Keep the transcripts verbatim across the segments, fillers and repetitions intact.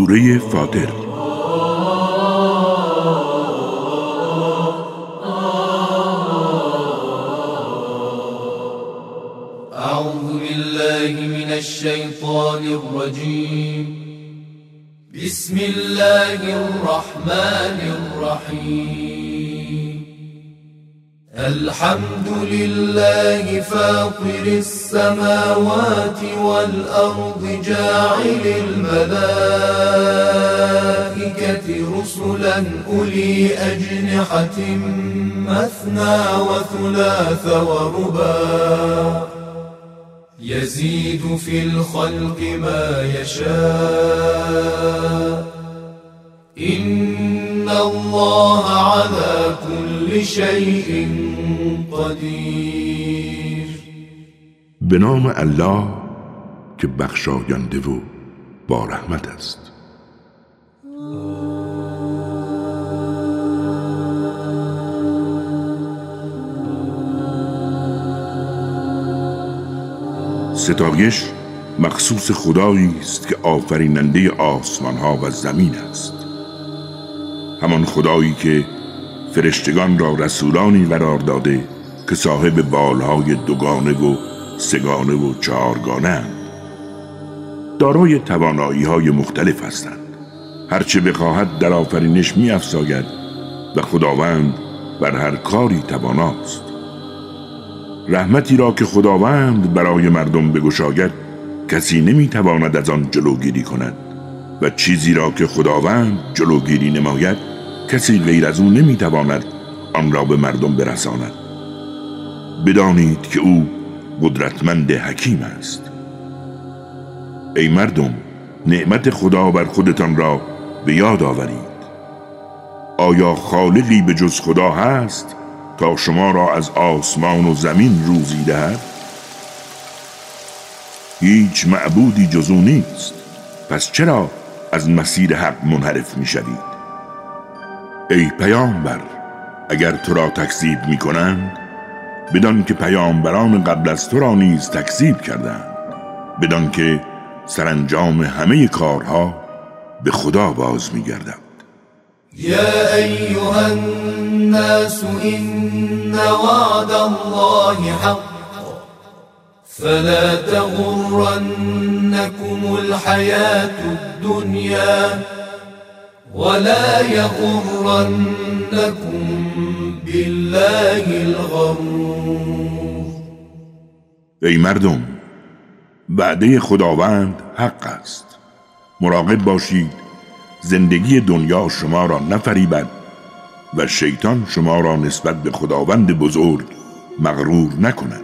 سوره فاطر. اعوذ بالله من الشیطان الرجیم. بسم الله الرحمن الرحیم. الحمد لله فاطر السماوات والأرض جاعل الملائكة رسلا أولي أجنحة مثنى وثلاث ورباع يزيد في الخلق ما يشاء إن الله على كل شيء قدیر. به نام الله که بخشاینده و با رحمت است. ستایش مخصوص خدایی است که آفریننده آسمان ها و زمین است. همان خدایی که فرشتگان را رسولانی قرار داده که صاحب بالهای دوگانه و سگانه و چهارگانه اند. دارای توانایی های مختلف هستند. هرچه بخواهد در آفرینش می افزاید و خداوند بر هر کاری تواناست. رحمتی را که خداوند برای مردم بگشاید کسی نمی تواند از آن جلوگیری کند و چیزی را که خداوند جلوگیری نماید کسی غیر از او نمی تواند آن را به مردم برساند. بدانید که او قدرتمند حکیم است. ای مردم، نعمت خدا بر خودتان را به یاد آورید. آیا خالقی به جز خدا هست تا شما را از آسمان و زمین روزی دهد؟ هیچ معبودی جز او نیست. پس چرا از مسیر حق منحرف می شوید؟ ای پیامبر، اگر تو را تکذیب می کنند بدان که پیامبران قبل از تو را نیز تکذیب کردند. بدان که سرانجام همه کارها به خدا باز می گردند. یا ایها الناس ان وعد الله حق فلا تغرنكم الحياة الدنيا ولا يغرنكم بالله الغرور. ای مردم، وعده خداوند حق است. مراقب باشید زندگی دنیا شما را نفریبد و شیطان شما را نسبت به خداوند بزرگ مغرور نکند.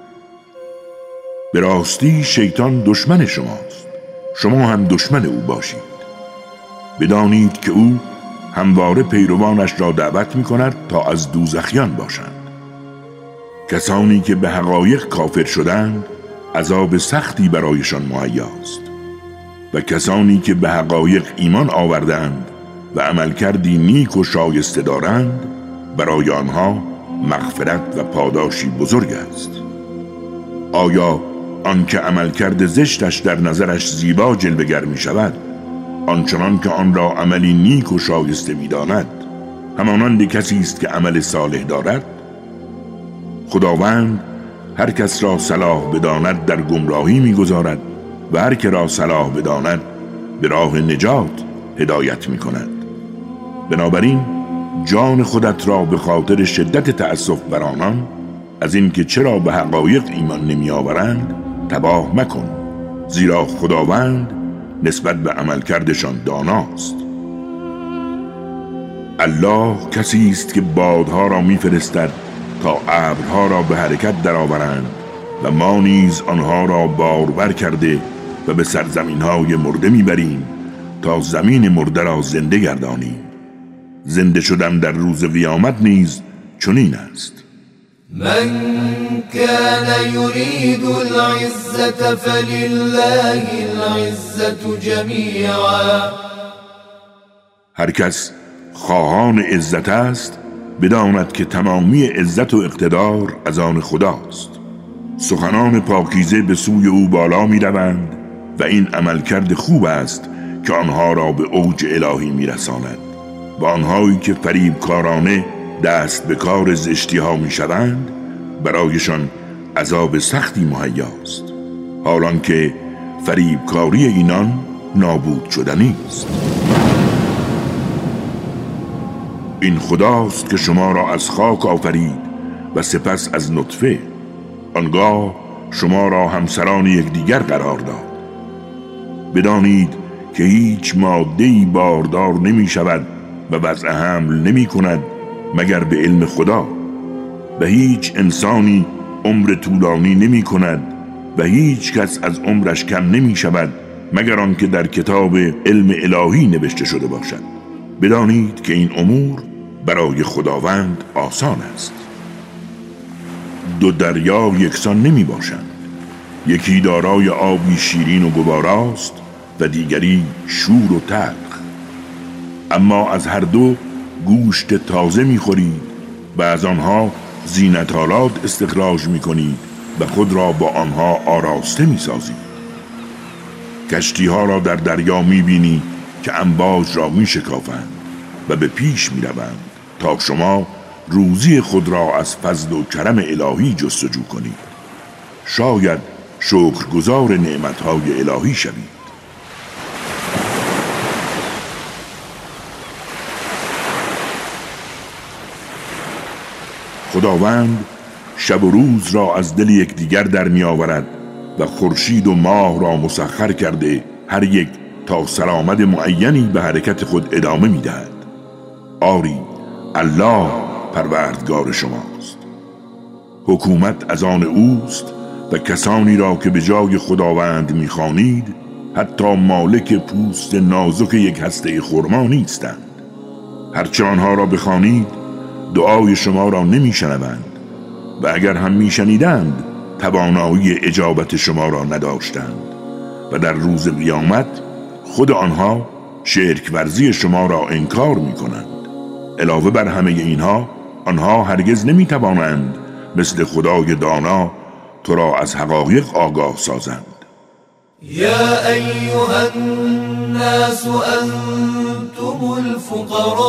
به راستی شیطان دشمن شماست. شما هم دشمن او باشید. بدانید که او همواره پیروانش را دعوت می کند تا از دوزخیان باشند. کسانی که به حقایق کافر شدند عذاب سختی برایشان مهیاست و کسانی که به حقایق ایمان آوردند و عملکردی نیک و شایسته دارند برای آنها مغفرت و پاداشی بزرگ است. آیا آنکه عملکرد زشتش در نظرش زیبا جلوه‌گر می شود آنچنان که آن را عملی نیک و شایسته می داند همانند کسی است که عمل صالح دارد؟ خداوند هر کس را صلاح بداند در گمراهی می گذارد و هر که را صلاح بداند به راه نجات هدایت می کند. بنابراین جان خودت را به خاطر شدت تأسف بر آنان از اینکه چرا به حقایق ایمان نمی آورند تباه مکن، زیرا خداوند نسبت به عملکردشان داناست. الله کسی است که بادها را می‌فرستد تا ابرها را به حرکت درآورند و ما نیز آنها را بارور کرده و به سرزمین‌های مرده می‌بریم تا زمین مرده را زنده گردانیم. زنده شدن در روز قیامت نیز چنین است. من كان يريد العزة فلله العزة جميعا. هر کس خواهان عزت است بداند که تمامی عزت و اقتدار از آن خداست. سخنان پاکیزه به سوی او بالا می روند و این عملکرد خوب است که آنها را به اوج الهی میرساند و آنهایی که فریبکارانه دست به کار زشتی ها می شوند برایشان عذاب سختی مهیاست، حالان که فریبکاری اینان نابود شدنی است. این خداست که شما را از خاک آفرید و سپس از نطفه، آنگاه شما را همسران یکدیگر قرار داد. بدانید که هیچ ماده‌ای باردار نمی شود و وضع حمل نمی کند مگر به علم خدا، و هیچ انسانی عمر طولانی نمی کند و هیچ کس از عمرش کم نمی شود مگر آنکه در کتاب علم الهی نوشته شده باشد. بدانید که این امور برای خداوند آسان است. دو دریا یکسان نمی باشند، یکی دارای آبی شیرین و گواراست و دیگری شور و تلخ، اما از هر دو گوشت تازه می خورید و از آنها زینت‌آلات استخراج می کنید و خود را با آنها آراسته می سازید. کشتی ها را در دریا می بینی که امواج را می شکافند و به پیش می روند تا شما روزی خود را از فضل و کرم الهی جستجو کنید. شاید شکرگزار نعمتهای الهی شوید. خداوند شب و روز را از دل یکدیگر در می آورد و خورشید و ماه را مسخر کرده هر یک تا سرآمد معینی به حرکت خود ادامه می دهد. آری الله پروردگار شماست. حکومت از آن اوست و کسانی را که به جای خداوند می خوانید حتی مالک پوست نازک یک هسته خرما نیستند. هرچه آنها را بخوانید دعای شما را نمی شنوند و اگر هم می شنیدند توانایی اجابت شما را نداشتند و در روز قیامت خود آنها شرک ورزی شما را انکار می کنند. علاوه بر همه اینها آنها هرگز نمی توانند مثل خدای دانا تو را از حقایق آگاه سازند. یا ایها الناس انتم الفقراء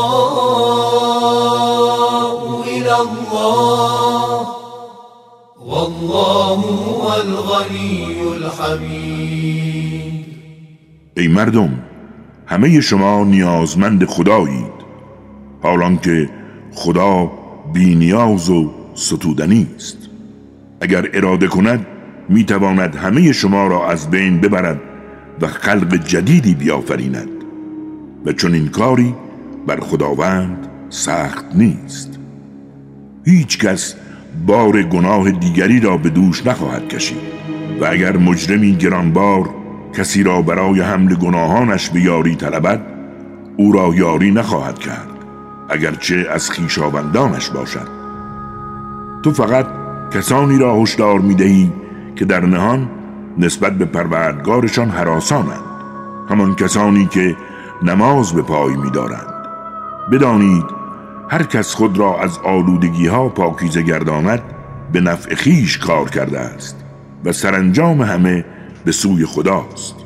الى الله والله هو الغنی الحمید. ای مردم، همه شما نیازمند خدایید، حالان که خدا بی نیاز و ستودنی است. اگر اراده کند میتواند همه شما را از بین ببرد و خلق جدیدی بیافریند و چون این کاری بر خداوند سخت نیست. هیچ کس بار گناه دیگری را به دوش نخواهد کشید و اگر مجرمی گرانبار کسی را برای حمل گناهانش به یاری طلبد او را یاری نخواهد کرد اگرچه از خویشاوندانش باشد. تو فقط کسانی را هشدار می‌دهی که در نهان نسبت به پروردگارشان هراسانند، همان کسانی که نماز به پای می‌دارند. بدانید هر کس خود را از آلودگی ها پاکیزه گرداند به نفع خویش کار کرده است و سرانجام همه به سوی خداست.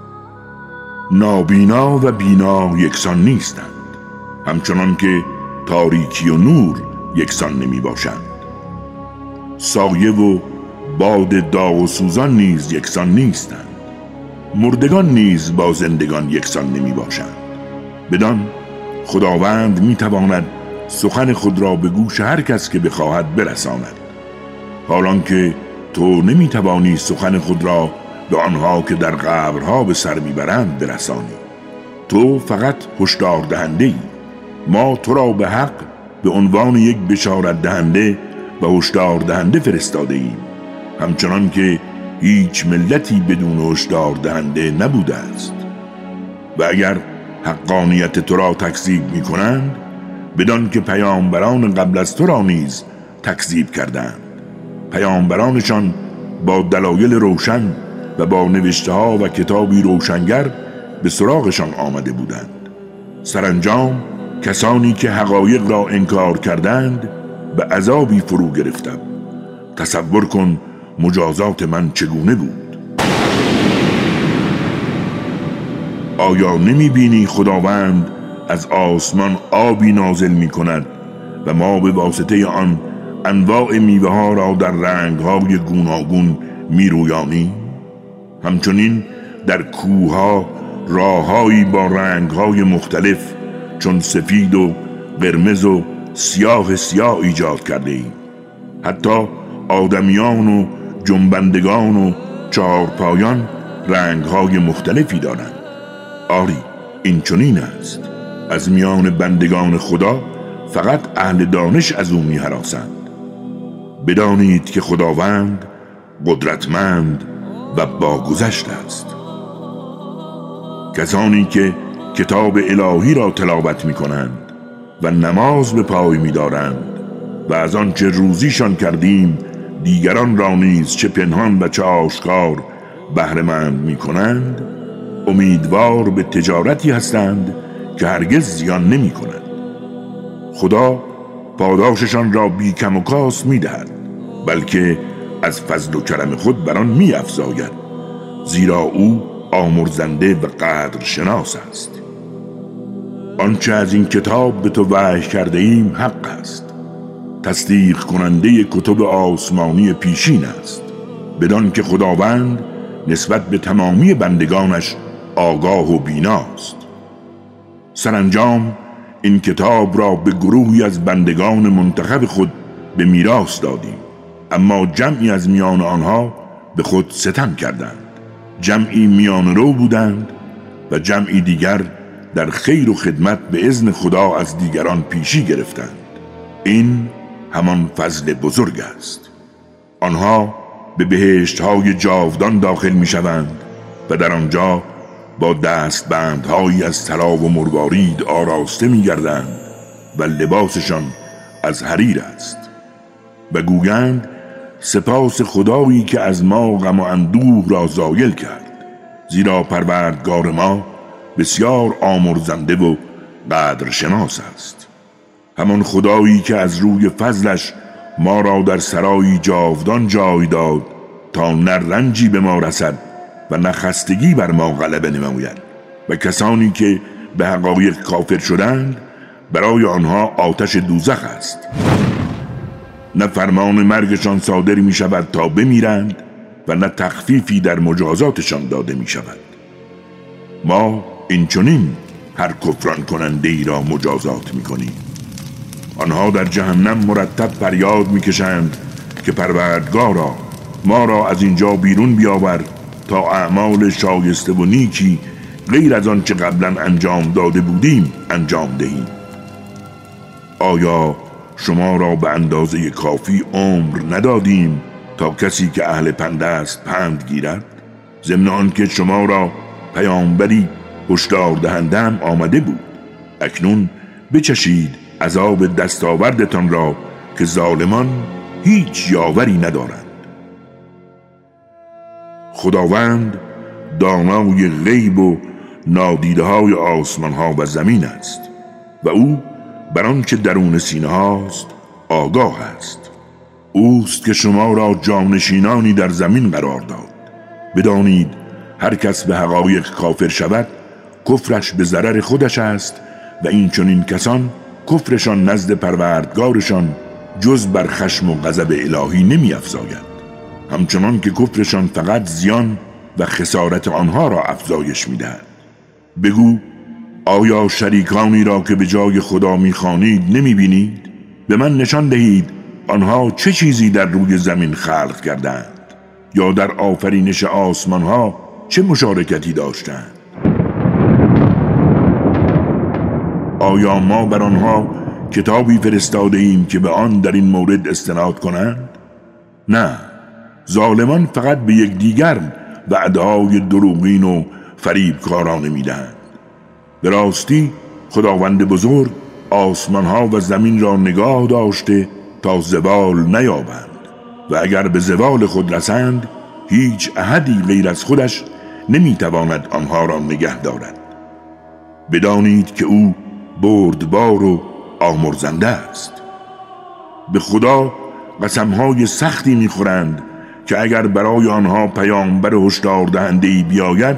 نابینا و بینا یکسان نیستند، همچنان که تاریکی و نور یکسان نمی باشند. سایه و باد داغ و سوزان نیز یکسان نیستند. مردگان نیز با زندگان یکسان نمی باشند. بدان خداوند می تواند سخن خود را به گوش هر کس که بخواهد برساند، حالان که تو نمی توانی سخن خود را به آنها که در قبرها به سر میبرند برسانی. تو فقط هشدار دهنده ای. ما تو را به حق به عنوان یک بشارت دهنده و هشدار دهنده فرستاده ایم، همچنان که هیچ ملتی بدون هشدار دهنده نبوده است. و اگر حقانیت تو را تکذیب می کنند بدان که پیامبران قبل از تو را نیز تکذیب کردند. پیامبرانشان با دلایل روشن و با نوشته ها و کتابی روشنگر به سراغشان آمده بودند. سرانجام کسانی که حقایق را انکار کردند به عذابی فرو گرفتند. تصور کن مجازات من چگونه بود. آیا نمی بینی خداوند از آسمان آبی نازل می کند و ما به واسطه آن انواع میوه ها را در رنگ های گوناگون می رویانیم؟ همچنین در کوه ها راههایی با رنگ های مختلف چون سفید و قرمز و سیاه سیاه ایجاد کرده ایم. حتی آدمیان و جنبندگان و چهارپایان رنگ های مختلفی دارند. آری این چنین است. از میان بندگان خدا فقط اهل دانش از او می هراسند. بدانید که خداوند قدرتمند و باگذشت است. کسانی که کتاب الهی را تلاوت می کنند و نماز به پای می دارند و از آن چه روزیشان کردیم دیگران را نیز چه پنهان و چه آشکار بهره‌مند می کنند، امیدوار به تجارتی هستند که هرگز زیان نمی کند. خدا پاداششان را بی کم و کاس می دهد، بلکه از فضل و کرم خود بر آن می افزاید، زیرا او آمرزنده و قدر شناس است. آنچه از این کتاب به تو وحی کرده ایم حق است، تصدیق کننده کتب آسمانی پیشین است، بدان که خداوند نسبت به تمامی بندگانش آگاه و بیناست. سرانجام این کتاب را به گروهی از بندگان منتخب خود به میراث دادیم، اما جمعی از میان آنها به خود ستم کردند. جمعی میان رو بودند و جمعی دیگر در خیر و خدمت به اذن خدا از دیگران پیشی گرفتند. این همان فضل بزرگ است. آنها به بهشت‌های جاودان داخل می‌شوند و در آنجا با دستبندهایی از طلا و مروارید آراسته می‌گردند و لباسشان از حریر است و گویند سپاس خدایی که از ما غم و اندوه را زایل کرد، زیرا پروردگار ما بسیار آمرزنده و قدرشناس است. همان خدایی که از روی فضلش ما را در سرایی جاودان جای داد تا نه رنجی به ما رسد و نه خستگی بر ما غلبه نماید. و کسانی که به حقایق کافر شدند برای آنها آتش دوزخ است، نه فرمان مرگشان صادر می شود تا بمیرند و نه تخفیفی در مجازاتشان داده می شود. ما این چنین هر کفران کننده ای را مجازات می کنیم. آنها در جهنم مرتب فریاد می کشند که پروردگارا ما را از اینجا بیرون بیاور تا اعمال شایسته و نیکی غیر از آن چه قبلا انجام داده بودیم انجام دهیم. آیا شما را به اندازه کافی عمر ندادیم تا کسی که اهل پند است پند گیرد؟ ضمن آن که شما را پیامبری هشدار دهنده هم آمده بود. اکنون بچشید عذاب دستاوردتان را که ظالمان هیچ یاوری ندارند. خداوند دانای غیب و نادیده های آسمان ها و زمین است و او بر آنچه درون سینه هاست آگاه است. اوست که شما را جانشینانی در زمین قرار داد. بدانید هر کس به حقایق کافر شود کفرش به ضرر خودش است و این چنین کسان کفرشان نزد پروردگارشان جز بر خشم و غضب الهی نمی افزاید، همچنان که کفرشان فقط زیان و خسارت آنها را افزایش می دهد. بگو آیا شریکانی را که به جای خدا می خوانید نمی بینید؟ به من نشان دهید آنها چه چیزی در روی زمین خلق کردند یا در آفرینش آسمان ها چه مشارکتی داشتند؟ آیا ما بر آنها کتابی فرستاده ایم که به آن در این مورد استناد کنند؟ نه، ظالمان فقط به یک دیگر وعده‌های دروغین و فریبکارانه میدهند. به راستی خداوند بزرگ آسمانها و زمین را نگاه داشته تا زوال نیابند و اگر به زوال خود رسند هیچ احدی غیر از خودش نمیتواند آنها را نگه دارد. بدانید که او بردبار و آمرزنده است. به خدا قسمهای سختی میخورند که اگر برای آنها پیامبر هشدار دهنده‌ای بیاید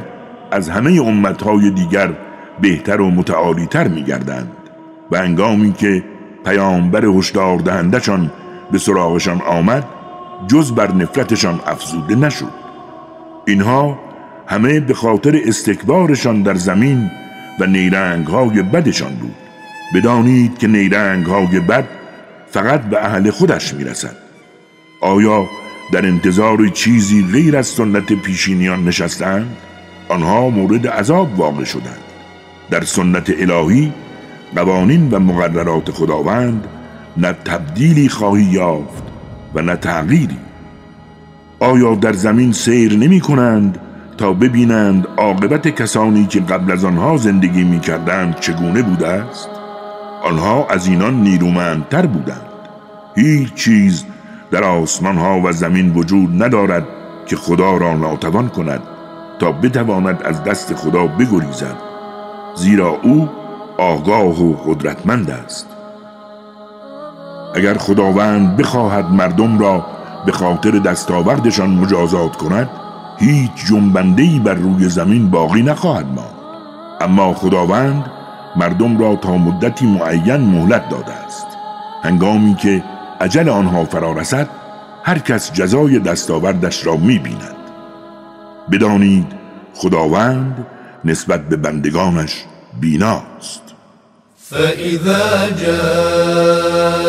از همه امتهای دیگر بهتر و متعالی‌تر می‌گردند و هنگامی که پیامبر هشدار دهندشان به سراغشان آمد جز بر نفرتشان افزوده نشد. اینها همه به خاطر استکبارشان در زمین و نیرنگ‌های بدشان بود. بدانید که نیرنگ‌های بد فقط به اهل خودش میرسد. آیا در انتظار چیزی غیر از سنت پیشینیان نشستند؟ آنها مورد عذاب واقع شدند. در سنت الهی قوانین و مقررات خداوند نه تبدیلی خواهی یافت و نه تغییری. آیا در زمین سیر نمی کنند تا ببینند عاقبت کسانی که قبل از آنها زندگی می کردند چگونه بوده است؟ آنها از اینان نیرومندتر بودند. هیچ چیز در آسمان ها و زمین وجود ندارد که خدا را ناتوان کند تا بتواند از دست خدا بگریزد، زیرا او آگاه و قدرتمند است. اگر خداوند بخواهد مردم را به خاطر دستاوردشان مجازات کند، هیچ جنبنده‌ای بر روی زمین باقی نخواهد ماند. اما خداوند مردم را تا مدتی معین مهلت داده است. هنگامی که اجل آنها فرا رسد، هر کس جزای دستاوردش را می‌بیند. بدانید خداوند نسبت به بندگانش بیناست. فإذا جاء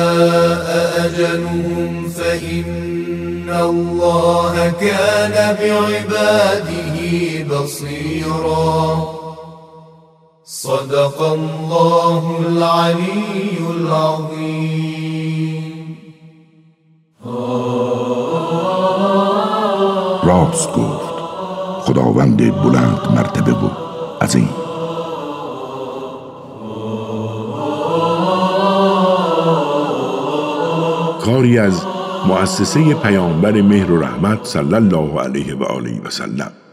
أجلهم فإن الله كان بعباده بصيرا. صدق الله العلي العظيم. راست گفت خداوند بلند مرتبه و عظیم. کاری از مؤسسه پیامبر مهر و رحمت صلی الله علیه و آله و سلم.